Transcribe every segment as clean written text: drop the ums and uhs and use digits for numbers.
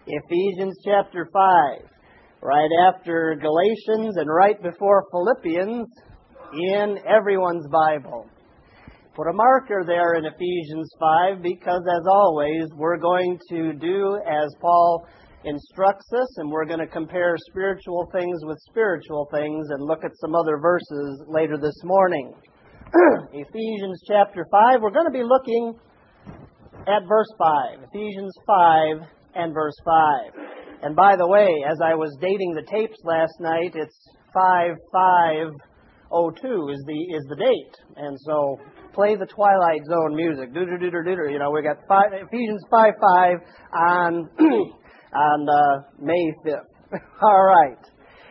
Ephesians chapter 5, right after Galatians and right before Philippians in everyone's Bible. Put a marker there in Ephesians 5 because, as always, we're going to do as Paul instructs us, and we're going to compare spiritual things with spiritual things and look at some other verses later this morning. Ephesians chapter 5, we're going to be looking at verse 5. Ephesians 5 and verse 5. And by the way, as I was dating the tapes last night, it's 5502 is the date. And so play the Twilight Zone music. Do-do-do-do-do. You know, we got Ephesians 5:5 on May 5th. All right.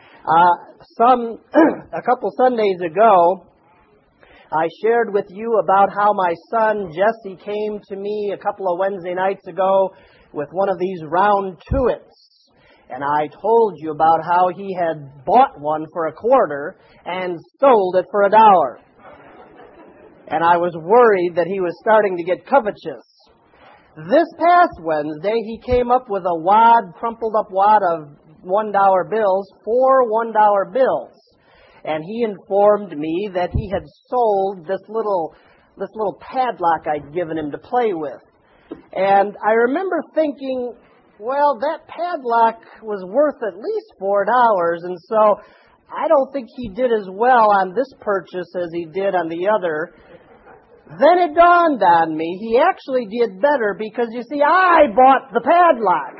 A couple Sundays ago, I shared with you about how my son Jesse came to me a couple of Wednesday nights ago with one of these round tuits. And I told you about how he had bought one for $0.25 and sold it for $1. And I was worried that he was starting to get covetous. This past Wednesday, he came up with a crumpled up wad of $1 bills, 4 $1 bills. And he informed me that he had sold this little padlock I'd given him to play with. And I remember thinking, well, that padlock was worth at least $4, and so I don't think he did as well on this purchase as he did on the other. Then it dawned on me, he actually did better because, you see, I bought the padlock.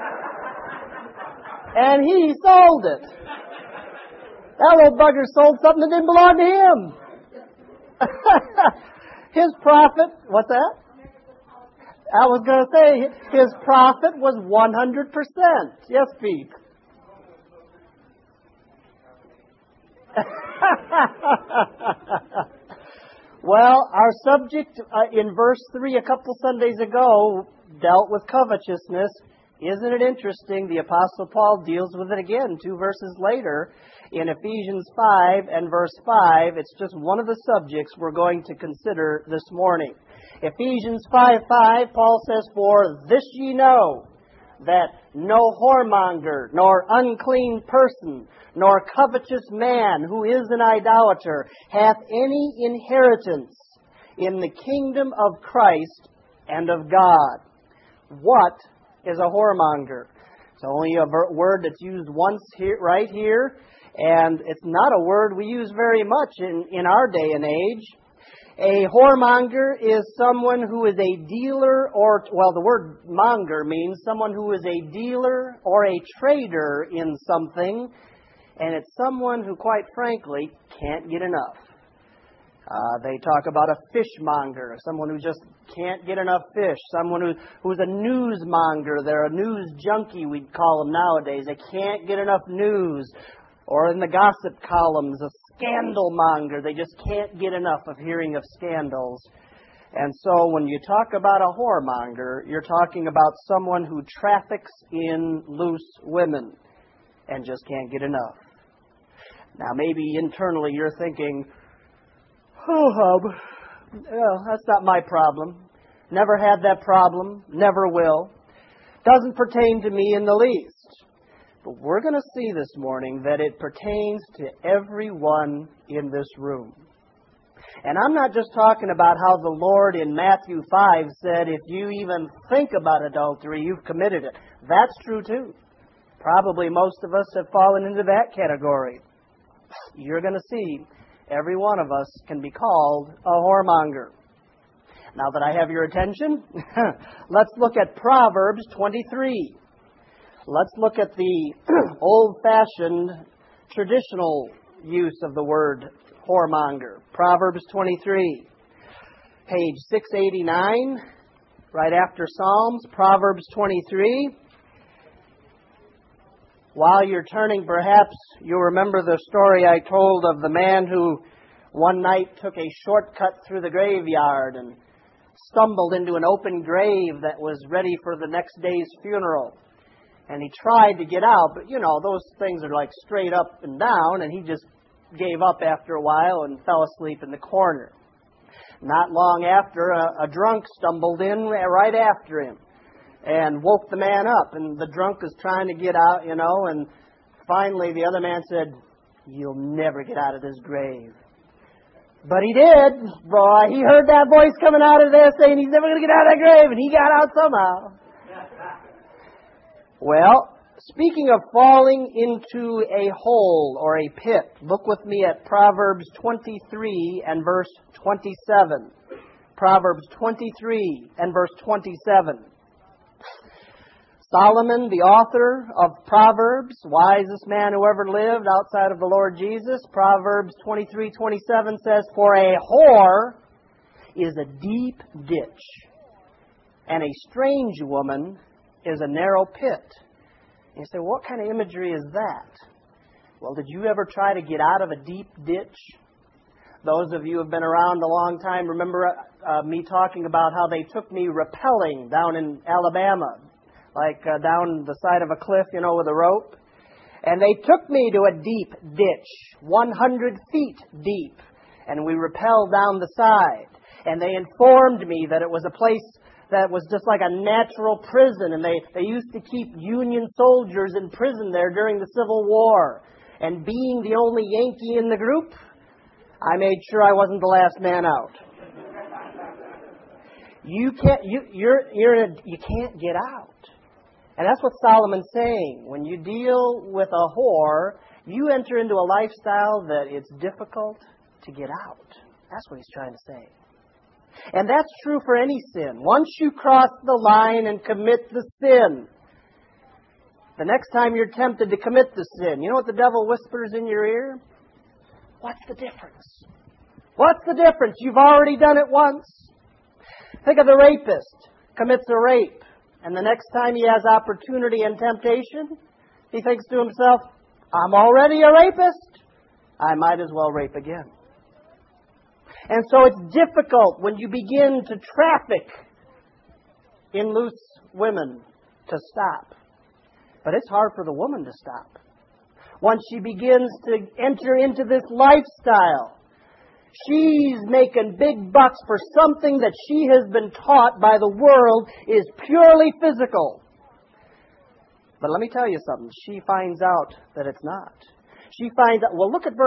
And he sold it. That little bugger sold something that didn't belong to him. His profit, what's that? I was going to say, his profit was 100%. Yes, Pete. Well, our subject in verse 3 a couple Sundays ago dealt with covetousness. Isn't it interesting? The Apostle Paul deals with it again 2 verses later in Ephesians 5 and verse 5. It's just one of the subjects we're going to consider this morning. Ephesians 5:5, Paul says, "For this ye know, that no whoremonger, nor unclean person, nor covetous man who is an idolater, hath any inheritance in the kingdom of Christ and of God." What is a whoremonger? It's only a word that's used once here, right here, and it's not a word we use very much in our day and age. A whoremonger is someone who is a dealer the word monger means someone who is a dealer or a trader in something, and it's someone who, quite frankly, can't get enough. They talk about a fishmonger, someone who just can't get enough fish, someone who's a newsmonger. They're a news junkie, we'd call them nowadays. They can't get enough news. Or in the gossip columns, a scandal monger. They just can't get enough of hearing of scandals. And so when you talk about a whoremonger, you're talking about someone who traffics in loose women and just can't get enough. Now, maybe internally you're thinking, oh, hub, that's not my problem. Never had that problem. Never will. Doesn't pertain to me in the least. But we're going to see this morning that it pertains to everyone in this room. And I'm not just talking about how the Lord in Matthew 5 said, if you even think about adultery, you've committed it. That's true too. Probably most of us have fallen into that category. You're going to see every one of us can be called a whoremonger. Now that I have your attention, let's look at Proverbs 23. Let's look at the old-fashioned, traditional use of the word whoremonger. Proverbs 23, page 689, right after Psalms, Proverbs 23. While you're turning, perhaps you'll remember the story I told of the man who one night took a shortcut through the graveyard and stumbled into an open grave that was ready for the next day's funeral. And he tried to get out, but those things are like straight up and down, and he just gave up after a while and fell asleep in the corner. Not long after, a drunk stumbled in right after him. and woke the man up. And the drunk is trying to get out, and finally the other man said, "You'll never get out of this grave." But he did. Boy, he heard that voice coming out of there saying he's never going to get out of that grave, and he got out somehow. Well, speaking of falling into a hole or a pit, look with me at Proverbs 23 and verse 27. Proverbs 23 and verse 27. Solomon, the author of Proverbs, wisest man who ever lived outside of the Lord Jesus, Proverbs 23:27 says, "For a whore is a deep ditch, and a strange woman is a narrow pit." And you say, what kind of imagery is that? Well, did you ever try to get out of a deep ditch? Those of you who have been around a long time remember me talking about how they took me rappelling down in Alabama, like down the side of a cliff, with a rope. And they took me to a deep ditch, 100 feet deep. And we rappelled down the side. And they informed me that it was a place that was just like a natural prison. And they used to keep Union soldiers in prison there during the Civil War. And being the only Yankee in the group, I made sure I wasn't the last man out. You can't get out. And that's what Solomon's saying. When you deal with a whore, you enter into a lifestyle that it's difficult to get out. That's what he's trying to say. And that's true for any sin. Once you cross the line and commit the sin, the next time you're tempted to commit the sin, you know what the devil whispers in your ear? What's the difference? What's the difference? You've already done it once. Think of the rapist, commits a rape. And the next time he has opportunity and temptation, he thinks to himself, I'm already a rapist. I might as well rape again. And so it's difficult when you begin to traffic in loose women to stop. But it's hard for the woman to stop. Once she begins to enter into this lifestyle, she's making big bucks for something that she has been taught by the world is purely physical. But let me tell you something. She finds out that it's not. She finds out. Well, look at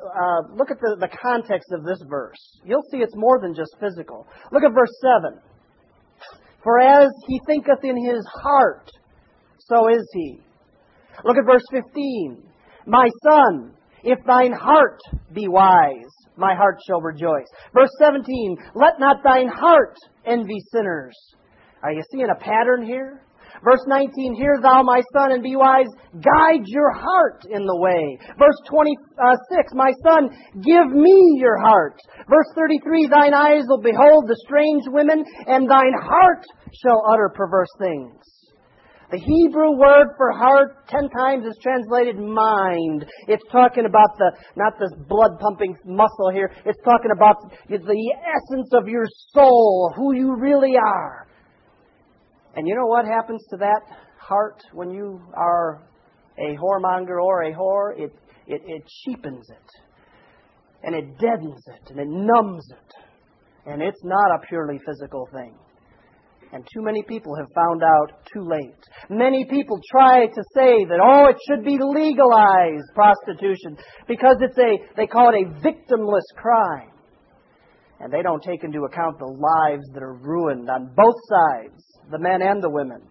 the context of this verse. You'll see it's more than just physical. Look at verse 7. For as he thinketh in his heart, so is he. Look at verse 15. My son, if thine heart be wise, my heart shall rejoice. Verse 17, let not thine heart envy sinners. Are you seeing a pattern here? Verse 19, hear thou, my son, and be wise. Guide your heart in the way. Verse 26, my son, give me your heart. Verse 33, thine eyes will behold the strange women, and thine heart shall utter perverse things. The Hebrew word for heart 10 times is translated mind. It's talking about not this blood-pumping muscle here. It's talking about the essence of your soul, who you really are. And you know what happens to that heart when you are a whoremonger or a whore? It cheapens it. And it deadens it. And it numbs it. And it's not a purely physical thing. And too many people have found out too late. Many people try to say that, it should be legalized, prostitution, because they call it a victimless crime. And they don't take into account the lives that are ruined on both sides, the men and the women.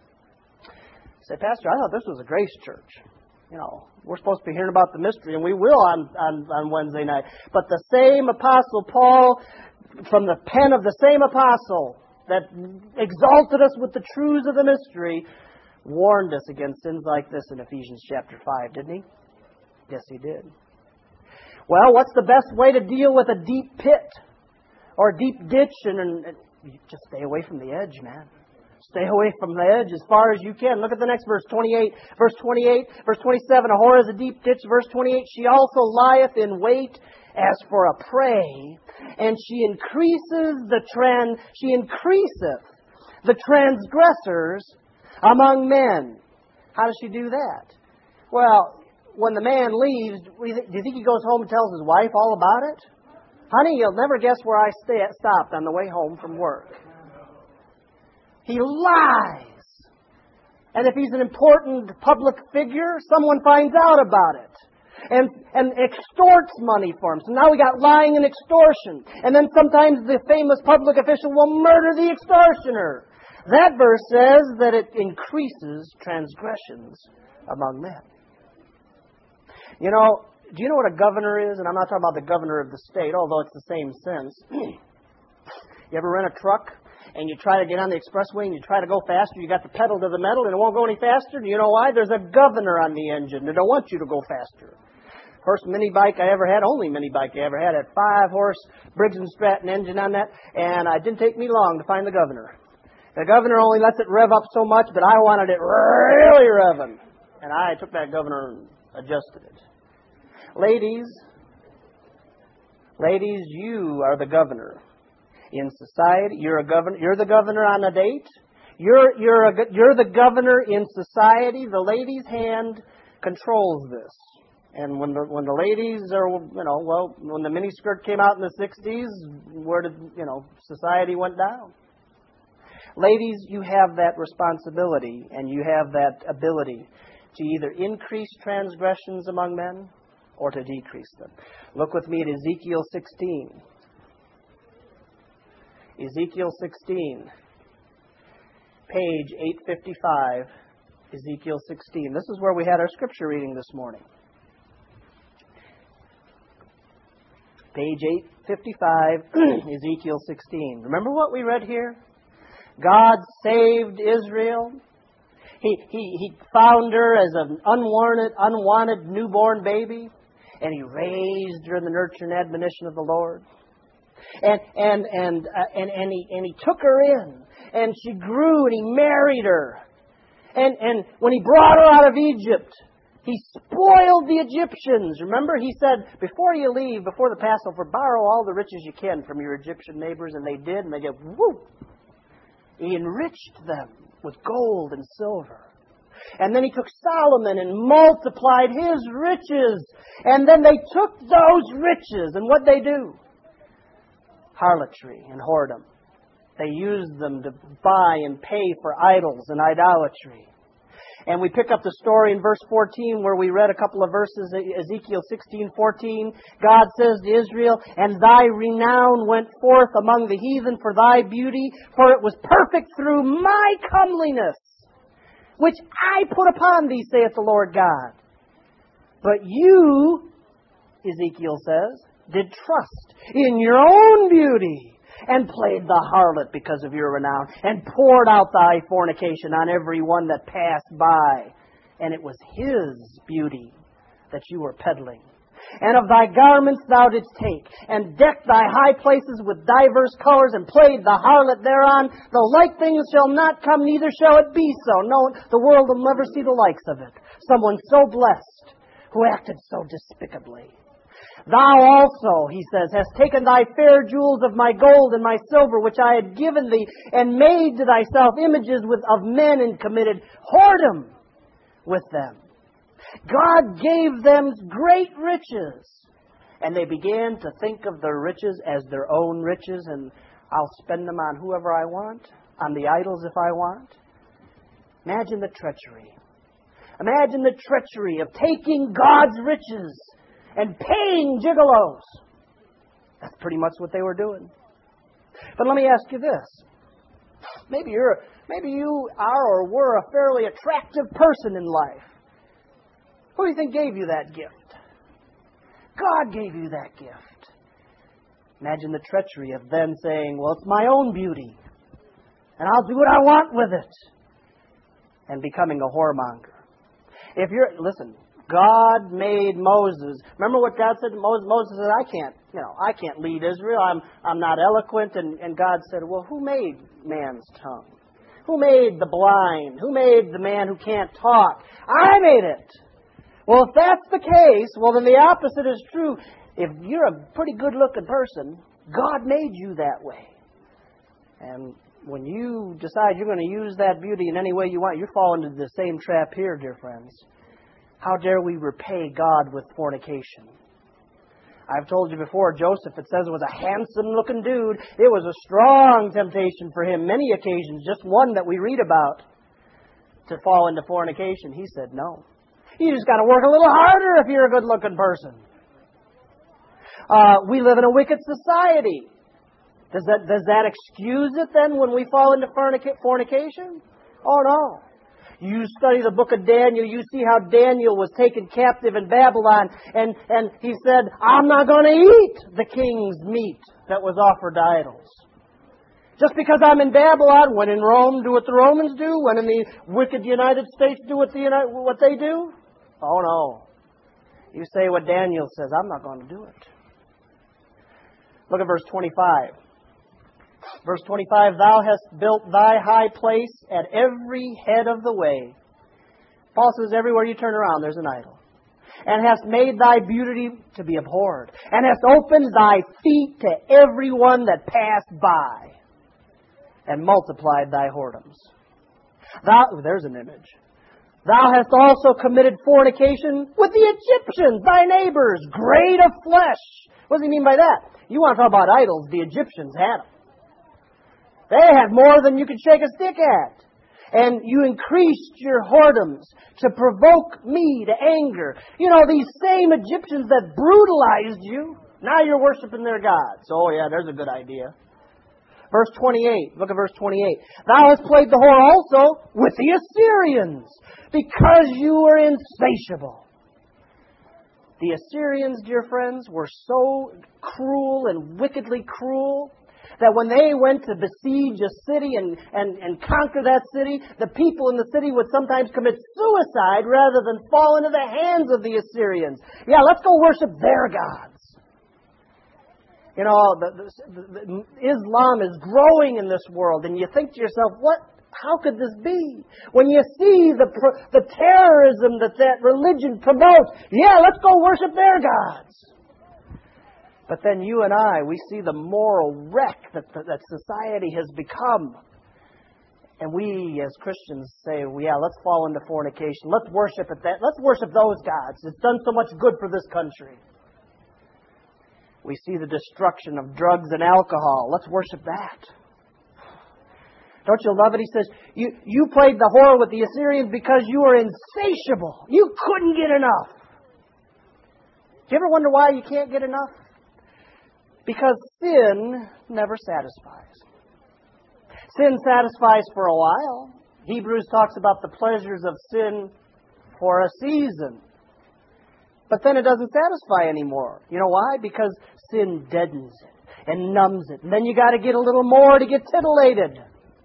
Say, Pastor, I thought this was a grace church. We're supposed to be hearing about the mystery, and we will on Wednesday night. But the same Apostle Paul, from the pen of the same apostle that exalted us with the truths of the mystery, warned us against sins like this in Ephesians chapter 5, didn't he? Yes, he did. Well, what's the best way to deal with a deep pit or a deep ditch? And just stay away from the edge, man. Stay away from the edge as far as you can. Look at the next verse, 28. Verse 28, verse 27, a whore is a deep ditch. Verse 28, she also lieth in wait as for a prey, and she increaseth the transgressors among men. How does she do that? Well, when the man leaves, do you think he goes home and tells his wife all about it? Honey, you'll never guess where I stopped on the way home from work. He lies. And if he's an important public figure, someone finds out about it and extorts money for him. So now we got lying and extortion. And then sometimes the famous public official will murder the extortioner. That verse says that it increases transgressions among men. You know, do you know what a governor is? And I'm not talking about the governor of the state, although it's the same sense. You ever rent a truck and you try to get on the expressway and you try to go faster? You got the pedal to the metal and it won't go any faster. Do you know why? There's a governor on the engine. They don't want you to go faster. First mini bike I ever had, only mini bike I ever had 5-horse Briggs & Stratton engine on that, and it didn't take me long to find the governor. The governor only lets it rev up so much, but I wanted it really revving. And I took that governor and adjusted it. Ladies, you are the governor in society. You're the governor on a date. You're the governor in society. The lady's hand controls this. And when the ladies are, when the miniskirt came out in the 60s, where did, society went down? Ladies, you have that responsibility and you have that ability to either increase transgressions among men or to decrease them. Look with me at Ezekiel 16. Ezekiel 16, page 855, Ezekiel 16. This is where we had our scripture reading this morning. Page 855, Ezekiel 16. Remember what we read here? God saved Israel. He found her as an unwanted newborn baby, and He raised her in the nurture and admonition of the Lord. And He took her in, and she grew, and He married her. And when He brought her out of Egypt, He spoiled the Egyptians. Remember, He said, before you leave, before the Passover, borrow all the riches you can from your Egyptian neighbors. And they did, and they did, whoop. He enriched them with gold and silver. And then He took Solomon and multiplied his riches. And then they took those riches, and what'd they do? Harlotry and whoredom. They used them to buy and pay for idols and idolatry. And we pick up the story in verse 14 where we read a couple of verses, Ezekiel 16:14. God says to Israel, "And thy renown went forth among the heathen for thy beauty, for it was perfect through my comeliness, which I put upon thee, saith the Lord God. But you," Ezekiel says, "did trust in your own beauty, and played the harlot because of your renown, and poured out thy fornication on every one that passed by. And it was his beauty that you were peddling. And of thy garments thou didst take, and decked thy high places with divers colors, and played the harlot thereon. The like things shall not come, neither shall it be so. No, the world will never see the likes of it. Someone so blessed, who acted so despicably. Thou also," He says, "hast taken thy fair jewels of my gold and my silver, which I had given thee, and made to thyself images of men, and committed whoredom with them." God gave them great riches, and they began to think of their riches as their own riches, and I'll spend them on whoever I want, on the idols if I want. Imagine the treachery. Imagine the treachery of taking God's riches and paying gigolos. That's pretty much what they were doing. But let me ask you this. Maybe you are or were a fairly attractive person in life. Who do you think gave you that gift? God gave you that gift. Imagine the treachery of them saying, "Well, it's my own beauty, and I'll do what I want with it," and becoming a whoremonger. Listen, God made Moses. Remember what God said to Moses? Moses said, I can't lead Israel. I'm not eloquent. And God said, well, who made man's tongue? Who made the blind? Who made the man who can't talk? I made it. Well, if that's the case, well, then the opposite is true. If you're a pretty good-looking person, God made you that way. And when you decide you're going to use that beauty in any way you want, you're falling into the same trap here, dear friends. How dare we repay God with fornication? I've told you before, Joseph, it says, was a handsome-looking dude. It was a strong temptation for him, many occasions, just one that we read about. to fall into fornication? He said no. You just got to work a little harder if you're a good-looking person. We live in a wicked society. Does that excuse it then when we fall into fornication? Oh, no. You study the book of Daniel, you see how Daniel was taken captive in Babylon, and he said, I'm not going to eat the king's meat that was offered to idols. Just because I'm in Babylon, when in Rome, do what the Romans do, when in the wicked United States, do what they do? Oh, no. You say what Daniel says, I'm not going to do it. Look at verse 25. Verse 25, Thou hast built thy high place at every head of the way. Paul says everywhere you turn around there's an idol. And hast made thy beauty to be abhorred. And hast opened thy feet to every one that passed by. And multiplied thy whoredoms. There's an image. Thou hast also committed fornication with the Egyptians, thy neighbors, great of flesh. What does he mean by that? You want to talk about idols, the Egyptians had them. They had more than you could shake a stick at. And you increased your whoredoms to provoke me to anger. You know, these same Egyptians that brutalized you, now you're worshiping their gods. Oh yeah, there's a good idea. Verse 28, look at verse 28. Thou hast played the whore also with the Assyrians, because you were insatiable. The Assyrians, dear friends, were so cruel and wickedly cruel that when they went to besiege a city and conquer that city, the people in the city would sometimes commit suicide rather than fall into the hands of the Assyrians. Yeah, let's go worship their gods. You know, Islam is growing in this world, and you think to yourself, how could this be? When you see the terrorism that religion promotes, yeah, let's go worship their gods. But then you and I, we see the moral wreck that society has become. And we as Christians say, well, yeah, let's fall into fornication. Let's worship let's worship those gods. It's done so much good for this country. We see the destruction of drugs and alcohol. Let's worship that. Don't you love it? He says, you played the whore with the Assyrians because you were insatiable. You couldn't get enough. Do you ever wonder why you can't get enough? Because sin never satisfies. Sin satisfies for a while. Hebrews talks about the pleasures of sin for a season. But then it doesn't satisfy anymore. You know why? Because sin deadens it and numbs it. And then you got to get a little more to get titillated.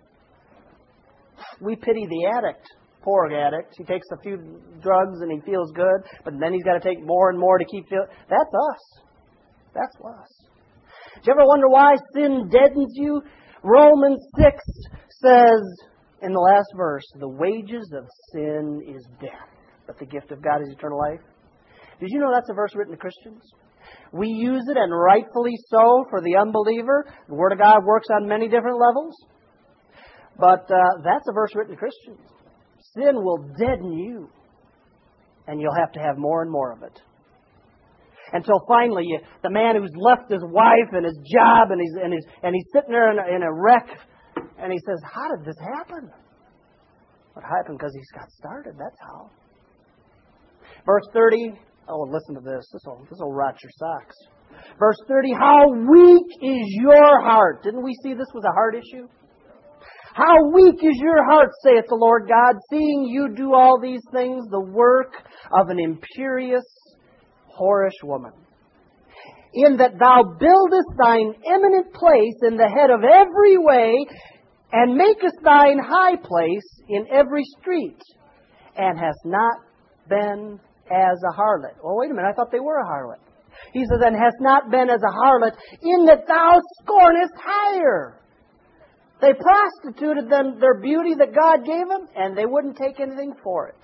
We pity the addict. Poor addict. He takes a few drugs and he feels good, but then he's got to take more and more to keep feeling. That's us. That's us. Do you ever wonder why sin deadens you? Romans 6 says in the last verse, the wages of sin is death, but the gift of God is eternal life. Did you know that's a verse written to Christians? We use it, and rightfully so, for the unbeliever. The Word of God works on many different levels. But that's a verse written to Christians. Sin will deaden you, and you'll have to have more and more of it. Until finally, the man who's left his wife and his job, and he's sitting there in a wreck, and he says, how did this happen? It happened because he's got started, that's how. Verse 30, oh, listen to this. This will rot your socks. Verse 30, how weak is your heart? Didn't we see this was a heart issue? How weak is your heart, saith the Lord God, seeing you do all these things, the work of an imperious, whorish woman. In that thou buildest thine eminent place in the head of every way, and makest thine high place in every street, and hast not been as a harlot. Oh, wait a minute, I thought they were a harlot. He says, and hast not been as a harlot, in that thou scornest hire. They prostituted their beauty that God gave them, and they wouldn't take anything for it.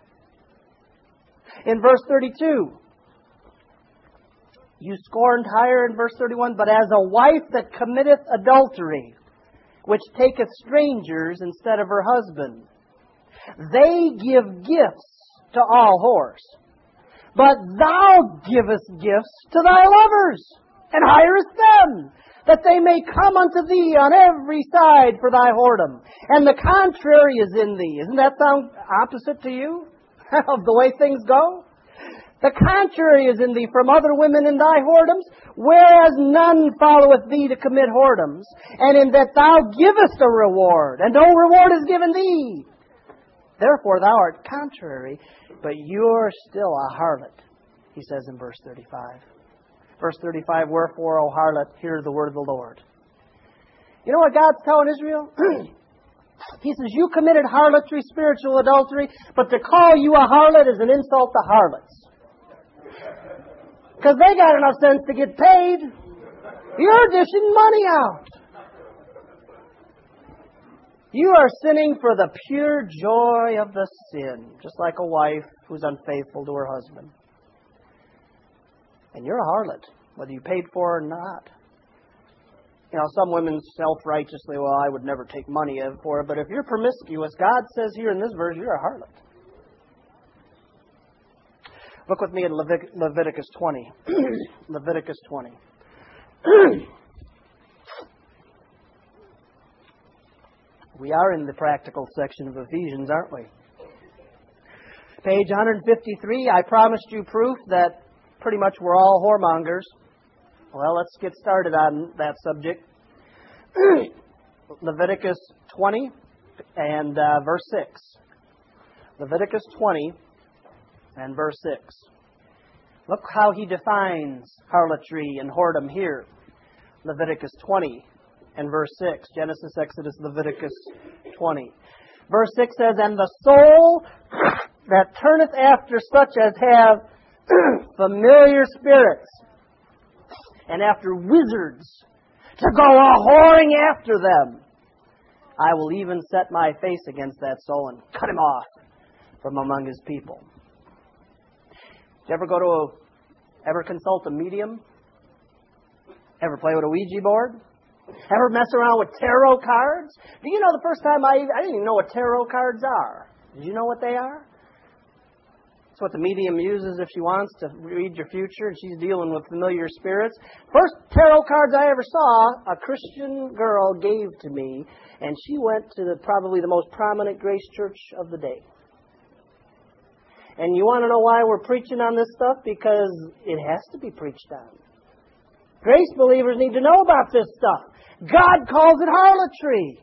In verse 32, you scorned hire in verse 31, but as a wife that committeth adultery, which taketh strangers instead of her husband. They give gifts to all whores, but thou givest gifts to thy lovers, and hirest them. that they may come unto thee on every side for thy whoredom. And the contrary is in thee. Doesn't that sound opposite to you of the way things go? The contrary is in thee from other women in thy whoredoms, whereas none followeth thee to commit whoredoms, and in that thou givest a reward, and no reward is given thee. Therefore thou art contrary, but you're still a harlot, he says in verse 35. Verse 35, wherefore, O harlot, hear the word of the Lord. You know what God's telling Israel? He says, you committed harlotry, spiritual adultery, but to call you a harlot is an insult to harlots. Because they got enough sense to get paid. You're dishing money out. You are sinning for the pure joy of the sin, just like a wife who's unfaithful to her husband. And you're a harlot, whether you paid for it or not. You know, some women self-righteously, well, I would never take money for it. But if you're promiscuous, God says here in this verse, you're a harlot. Look with me at Leviticus 20. Leviticus 20. We are in the practical section of Ephesians, aren't we? Page 153, I promised you proof that pretty much we're all whoremongers. Well, let's get started on that subject. Leviticus 20 and verse 6. Leviticus 20 and verse 6. Look how he defines harlotry and whoredom here. Leviticus 20 and verse 6. Genesis, Exodus, Leviticus 20. Verse 6 says, and the soul that turneth after such as have familiar spirits, and after wizards, to go a-whoring after them, I will even set my face against that soul and cut him off from among his people. Did you ever ever consult a medium? Ever play with a Ouija board? Ever mess around with tarot cards? Do you know the first time I didn't even know what tarot cards are. Did you know what they are? It's what the medium uses if she wants to read your future and she's dealing with familiar spirits. First tarot cards I ever saw, a Christian girl gave to me, and she went to probably the most prominent Grace Church of the day. And you want to know why we're preaching on this stuff? Because it has to be preached on. Grace believers need to know about this stuff. God calls it harlotry.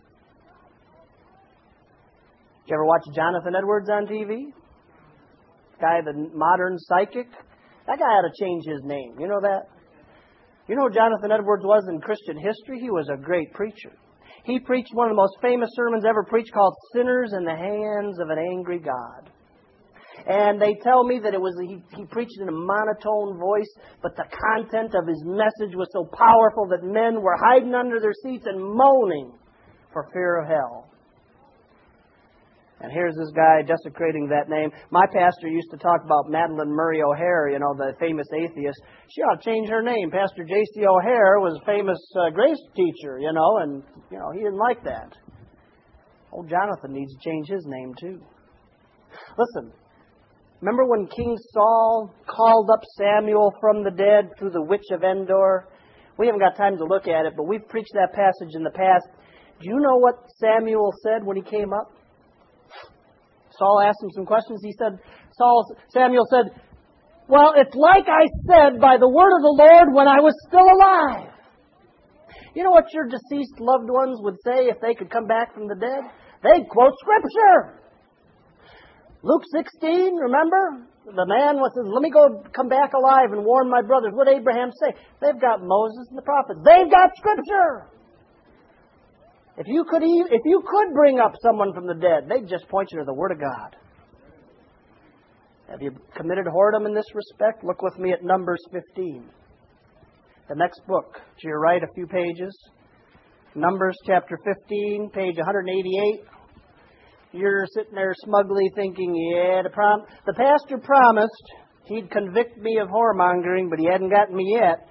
Did you ever watch Jonathan Edwards on TV? Guy, the modern psychic? That guy had to change his name. You know that? You know who Jonathan Edwards was in Christian history? He was a great preacher. He preached one of the most famous sermons ever preached called Sinners in the Hands of an Angry God. And they tell me that he preached in a monotone voice, but the content of his message was so powerful that men were hiding under their seats and moaning for fear of hell. And here's this guy desecrating that name. My pastor used to talk about Madalyn Murray O'Hair, you know, the famous atheist. She ought to change her name. Pastor J.C. O'Hair was a famous grace teacher, you know, and, you know, he didn't like that. Old Jonathan needs to change his name, too. Listen. Remember when King Saul called up Samuel from the dead through the witch of Endor? We haven't got time to look at it, but we've preached that passage in the past. Do you know what Samuel said when he came up? Saul asked him some questions. Samuel said, well, it's like I said by the word of the Lord when I was still alive. You know what your deceased loved ones would say if they could come back from the dead? They'd quote Scripture. Luke 16, remember? The man says, let me come back alive and warn my brothers. What did Abraham say? They've got Moses and the prophets. They've got Scripture. If you could bring up someone from the dead, they'd just point you to the Word of God. Have you committed whoredom in this respect? Look with me at Numbers 15. The next book to your right, a few pages. Numbers chapter 15, page 188. You're sitting there smugly thinking, yeah, the pastor promised he'd convict me of whoremongering, but he hadn't gotten me yet.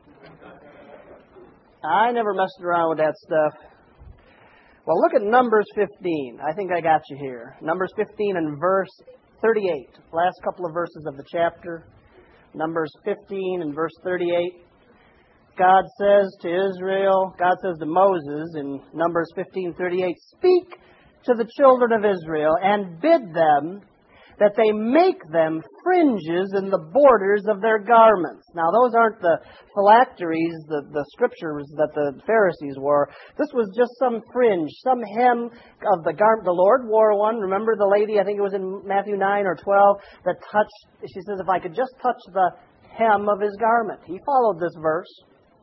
I never messed around with that stuff. Well, look at Numbers 15. I think I got you here. Numbers 15 and verse 38. Last couple of verses of the chapter. Numbers 15 and verse 38. God says to Israel, God says to Moses in Numbers 15:38, "Speak to the children of Israel and bid them that they make them fringes in the borders of their garments." Now, those aren't the phylacteries, the scriptures that the Pharisees wore. This was just some fringe, some hem of the garment. The Lord wore one. Remember the lady, I think it was in Matthew 9 or 12, that touched, she says, if I could just touch the hem of his garment. He followed this verse.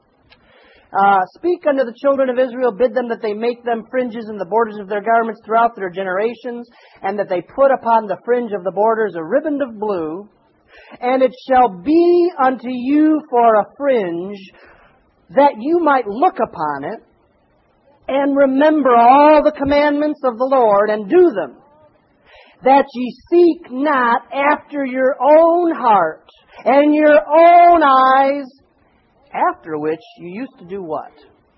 "Speak unto the children of Israel, bid them that they make them fringes in the borders of their garments throughout their generations, and that they put upon the fringe of the borders a riband of blue. And it shall be unto you for a fringe, that you might look upon it, and remember all the commandments of the Lord, and do them, that ye seek not after your own heart and your own eyes, after which you used to do what?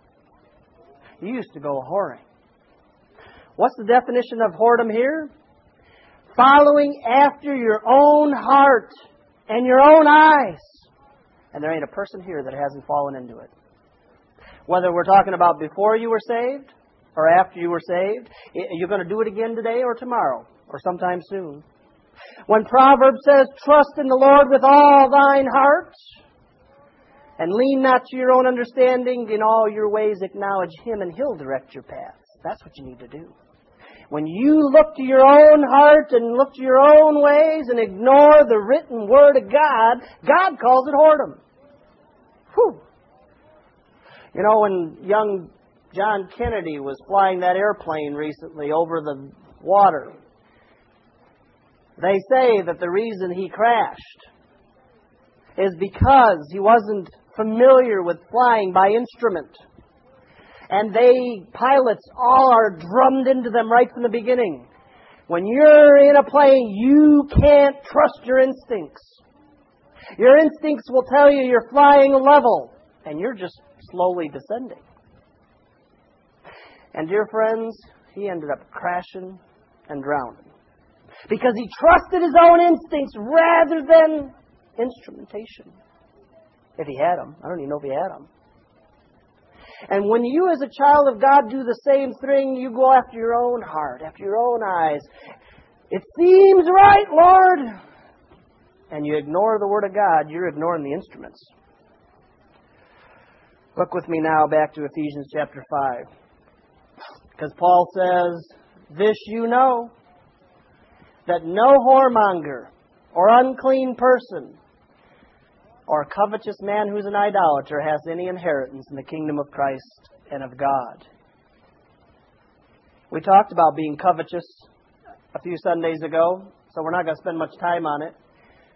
You used to go a-whoring." What's the definition of whoredom here? Following after your own heart and your own eyes. And there ain't a person here that hasn't fallen into it. Whether we're talking about before you were saved or after you were saved, you're going to do it again today or tomorrow or sometime soon. When Proverbs says, "Trust in the Lord with all thine heart, and lean not to your own understanding, in all your ways acknowledge Him, and He'll direct your paths." That's what you need to do. When you look to your own heart and look to your own ways and ignore the written Word of God, God calls it whoredom. Whew. You know, when young John Kennedy was flying that airplane recently over the water, they say that the reason he crashed is because he wasn't familiar with flying by instrument. And pilots all are drummed into them right from the beginning. When you're in a plane, you can't trust your instincts. Your instincts will tell you you're flying level, and you're just slowly descending. And dear friends, he ended up crashing and drowning, because he trusted his own instincts rather than instrumentation. If he had them. I don't even know if he had them. And when you as a child of God do the same thing, you go after your own heart, after your own eyes. It seems right, Lord. And you ignore the Word of God, you're ignoring the instruments. Look with me now back to Ephesians chapter 5. Because Paul says, "This you know, that no whoremonger or unclean person or covetous man who's an idolater has any inheritance in the kingdom of Christ and of God." We talked about being covetous a few Sundays ago, so we're not going to spend much time on it.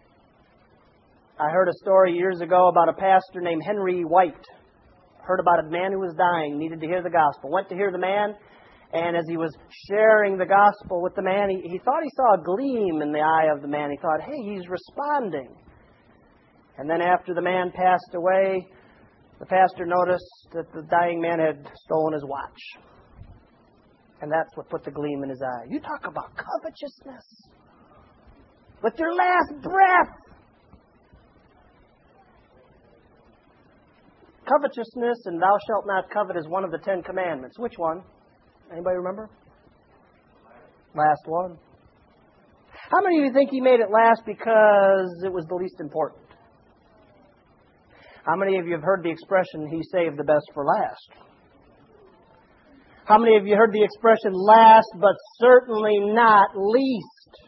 I heard a story years ago about a pastor named Henry White. Heard about a man who was dying, needed to hear the gospel. Went to hear the man, and as he was sharing the gospel with the man, he thought he saw a gleam in the eye of the man. He thought, hey, he's responding. And then after the man passed away, the pastor noticed that the dying man had stolen his watch. And that's what put the gleam in his eye. You talk about covetousness. With your last breath. Covetousness and thou shalt not covet is one of the 10 commandments. Which one? Anybody remember? Last one. How many of you think he made it last because it was the least important? How many of you have heard the expression, he saved the best for last? How many of you heard the expression, last but certainly not least?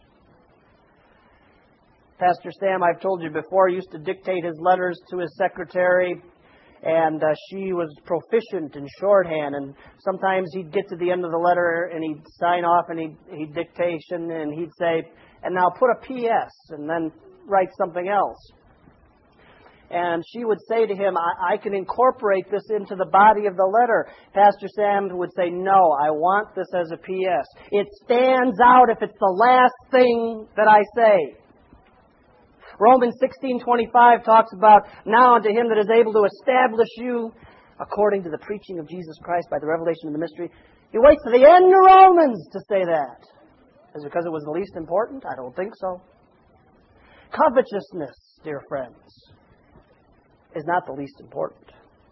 Pastor Sam, I've told you before, used to dictate his letters to his secretary, and she was proficient in shorthand, and sometimes he'd get to the end of the letter and he'd sign off and he'd dictation and he'd say, and now put a P.S. and then write something else. And she would say to him, I can incorporate this into the body of the letter. Pastor Sam would say, no, I want this as a P.S. It stands out if it's the last thing that I say. Romans 16:25 talks about, now unto him that is able to establish you according to the preaching of Jesus Christ by the revelation of the mystery. He waits to the end of Romans to say that. Is it because it was the least important? I don't think so. Covetousness, dear friends, is not the least important.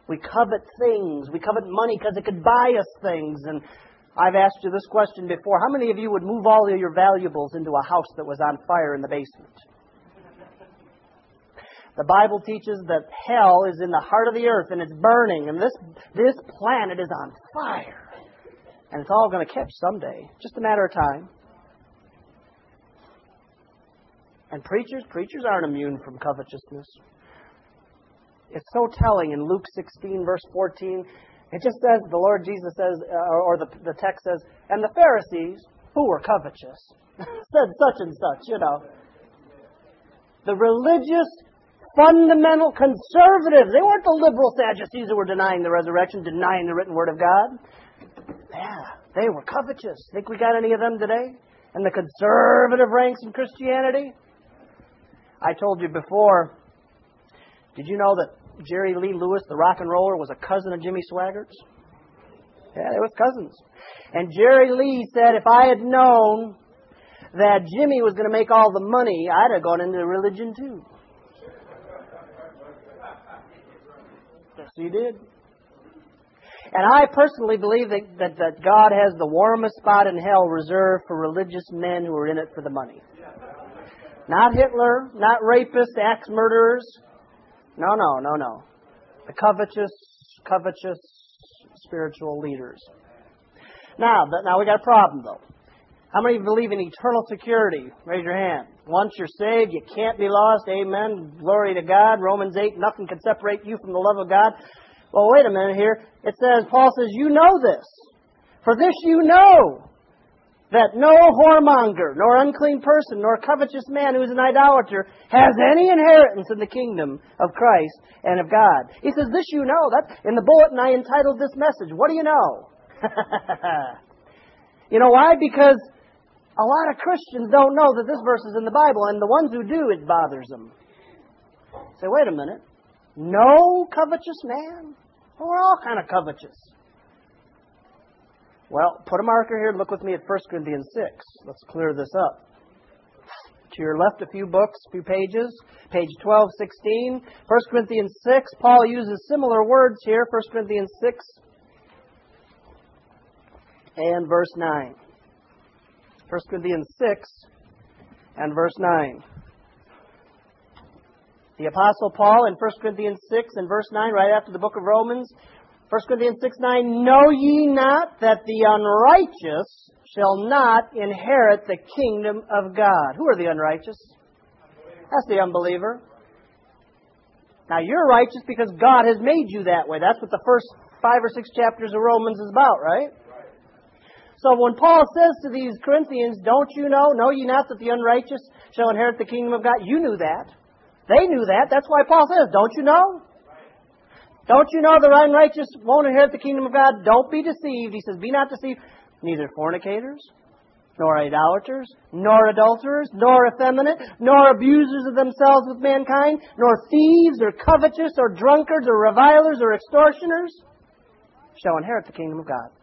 We covet things. We covet money because it could buy us things. And I've asked you this question before. How many of you would move all of your valuables into a house that was on fire in the basement? The Bible teaches that hell is in the heart of the earth and it's burning. And this planet is on fire. And it's all going to catch someday. Just a matter of time. And preachers aren't immune from covetousness. It's so telling in Luke 16, verse 14. It just says, the Lord Jesus says, or the text says, and the Pharisees, who were covetous, said such and such, you know. The religious, fundamental conservatives, they weren't the liberal Sadducees who were denying the resurrection, denying the written word of God. Yeah, they were covetous. Think we got any of them today? In the conservative ranks in Christianity? I told you before, did you know that Jerry Lee Lewis, the rock and roller, was a cousin of Jimmy Swaggart's? Yeah, they were cousins. And Jerry Lee said, if I had known that Jimmy was going to make all the money, I'd have gone into religion too. Yes, he did. And I personally believe that God has the warmest spot in hell reserved for religious men who are in it for the money. Not Hitler, not rapists, axe murderers. No. The covetous spiritual leaders. Now we got a problem though. How many believe in eternal security? Raise your hand. Once you're saved, you can't be lost. Amen. Glory to God. Romans 8, nothing can separate you from the love of God. Well, wait a minute here. It says, Paul says, you know this. For this you know, that no whoremonger, nor unclean person, nor covetous man who is an idolater has any inheritance in the kingdom of Christ and of God. He says, this you know. That's in the bulletin I entitled this message. What do you know? You know why? Because a lot of Christians don't know that this verse is in the Bible, and the ones who do, it bothers them. Say, wait a minute. No covetous man? Well, we're all kind of covetous. Well, put a marker here and look with me at 1 Corinthians 6. Let's clear this up. To your left, a few books, a few pages. Page 1216. 1 Corinthians 6. Paul uses similar words here. 1 Corinthians 6 and verse 9. 1 Corinthians 6 and verse 9. The Apostle Paul in 1 Corinthians 6 and verse 9, right after the book of Romans, 1 Corinthians 6, 9, know ye not that the unrighteous shall not inherit the kingdom of God? Who are the unrighteous? That's the unbeliever. Now, you're righteous because God has made you that way. That's what the first 5 or 6 chapters of Romans is about, right? So when Paul says to these Corinthians, don't you know ye not that the unrighteous shall inherit the kingdom of God? You knew that. They knew that. That's why Paul says, don't you know? Don't you know the unrighteous won't inherit the kingdom of God? Don't be deceived. He says, be not deceived. Neither fornicators, nor idolaters, nor adulterers, nor effeminate, nor abusers of themselves with mankind, nor thieves, or covetous, or drunkards, or revilers, or extortioners shall inherit the kingdom of God.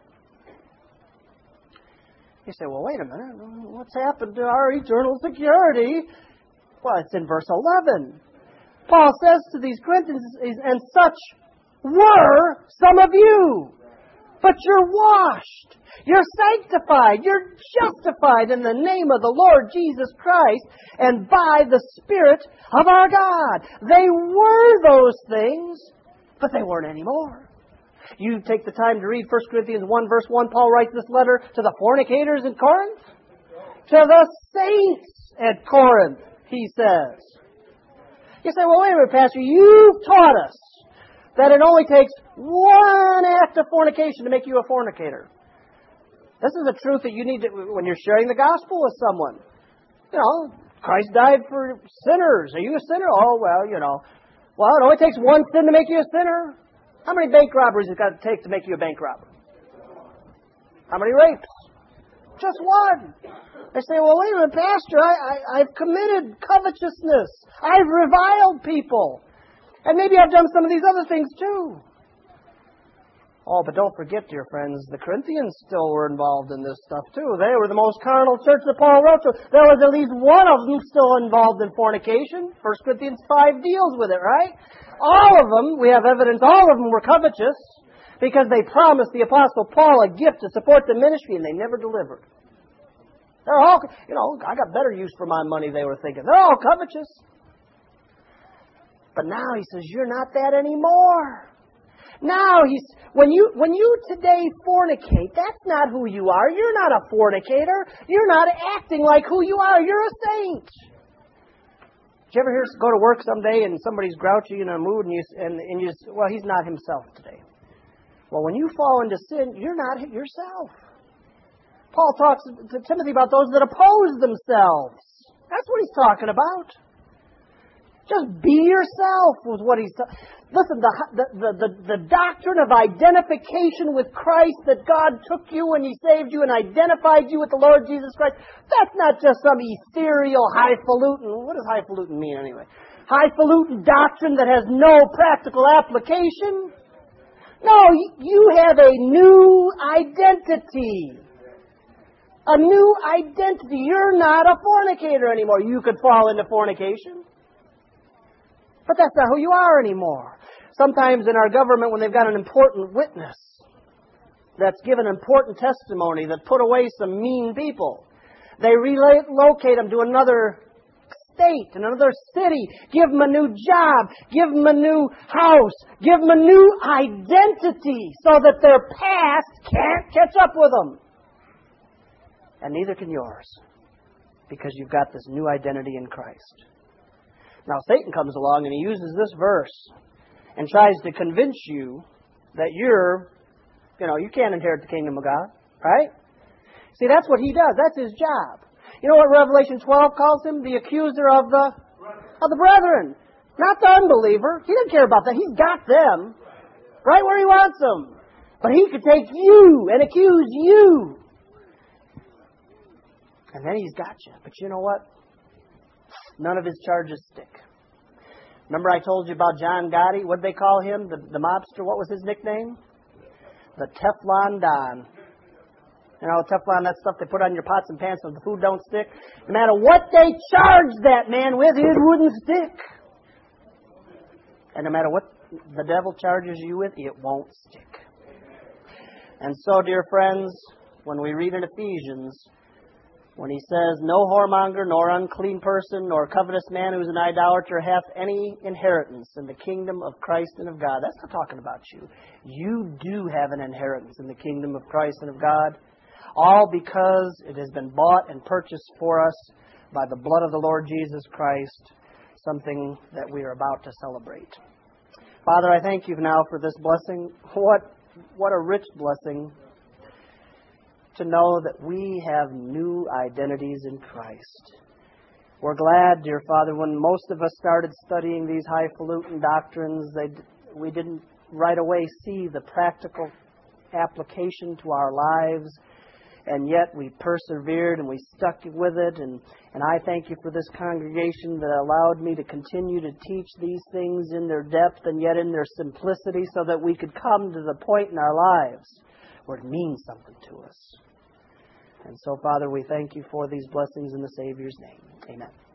You say, well, wait a minute. What's happened to our eternal security? Well, it's in verse 11. Paul says to these Corinthians, and such were some of you. But you're washed. You're sanctified. You're justified in the name of the Lord Jesus Christ and by the Spirit of our God. They were those things, but they weren't anymore. You take the time to read 1 Corinthians 1 verse 1. Paul writes this letter to the fornicators in Corinth. To the saints at Corinth, he says. You say, well, wait a minute, Pastor. You've taught us that it only takes one act of fornication to make you a fornicator. This is a truth that you need to, when you're sharing the gospel with someone. You know, Christ died for sinners. Are you a sinner? Oh, well, you know. Well, it only takes one sin to make you a sinner. How many bank robberies has it got to take to make you a bank robber? How many rapes? Just one. They say, well, wait a minute, Pastor, I've committed covetousness. I've reviled people. And maybe I've done some of these other things too. Oh, but don't forget, dear friends, the Corinthians still were involved in this stuff too. They were the most carnal church that Paul wrote to. There was at least one of them still involved in fornication. 1 Corinthians 5 deals with it, right? All of them, we have evidence, all of them were covetous because they promised the Apostle Paul a gift to support the ministry and they never delivered. They're all, I got better use for my money, they were thinking. They're all covetous. But now he says, you're not that anymore. Now, when you today fornicate, that's not who you are. You're not a fornicator. You're not acting like who you are. You're a saint. Did you ever go to work someday and somebody's grouchy in a mood and you say, well, he's not himself today. Well, when you fall into sin, you're not yourself. Paul talks to Timothy about those that oppose themselves. That's what he's talking about. Just be yourself was what he's talking. Listen, the doctrine of identification with Christ, that God took you when He saved you and identified you with the Lord Jesus Christ, that's not just some ethereal, highfalutin. What does highfalutin mean anyway? Highfalutin doctrine that has no practical application. No, you have a new identity. A new identity. You're not a fornicator anymore. You could fall into fornication, but that's not who you are anymore. Sometimes in our government, when they've got an important witness that's given important testimony, that put away some mean people, they relocate them to another state, another city, give them a new job, give them a new house, give them a new identity so that their past can't catch up with them. And neither can yours, because you've got this new identity in Christ. Now, Satan comes along and he uses this verse and tries to convince you that you can't inherit the kingdom of God, right? See, that's what he does. That's his job. You know what Revelation 12 calls him? The accuser of the brethren. Not the unbeliever. He doesn't care about that. He's got them right where he wants them. But he could take you and accuse you. And then he's got you. But you know what? None of his charges stick. Remember I told you about John Gotti? What did they call him? The mobster? What was his nickname? The Teflon Don. You know, Teflon, that stuff they put on your pots and pans so the food don't stick. No matter what they charged that man with, it wouldn't stick. And no matter what the devil charges you with, it won't stick. And so, dear friends, when we read in Ephesians, when he says, no whoremonger, nor unclean person, nor covetous man who is an idolater hath any inheritance in the kingdom of Christ and of God. That's not talking about you. You do have an inheritance in the kingdom of Christ and of God. All because it has been bought and purchased for us by the blood of the Lord Jesus Christ, something that we are about to celebrate. Father, I thank you now for this blessing. What a rich blessing to know that we have new identities in Christ. We're glad, dear Father, when most of us started studying these highfalutin doctrines, we didn't right away see the practical application to our lives, and yet we persevered and we stuck with it, and I thank you for this congregation that allowed me to continue to teach these things in their depth and yet in their simplicity so that we could come to the point in our lives where it means something to us. And so, Father, we thank you for these blessings in the Savior's name. Amen.